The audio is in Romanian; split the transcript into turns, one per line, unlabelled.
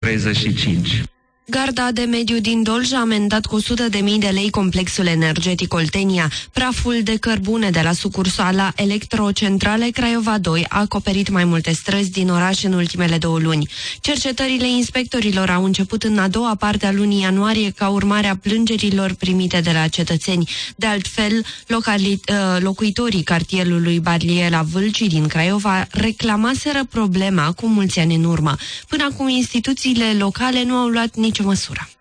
35.
Garda de mediu din Dolj a amendat cu 100.000 de lei complexul energetic Oltenia. Praful de cărbune de la sucursala Electrocentrale Craiova 2 a acoperit mai multe străzi din oraș în ultimele 2 luni. Cercetările inspectorilor au început în a doua parte a lunii ianuarie ca urmare a plângerilor primite de la cetățeni. De altfel, locuitorii cartierului Barliela Vâlcii din Craiova reclamaseră problema cu mulți ani în urmă. Până acum, instituțiile locale nu au luat nicio măsură.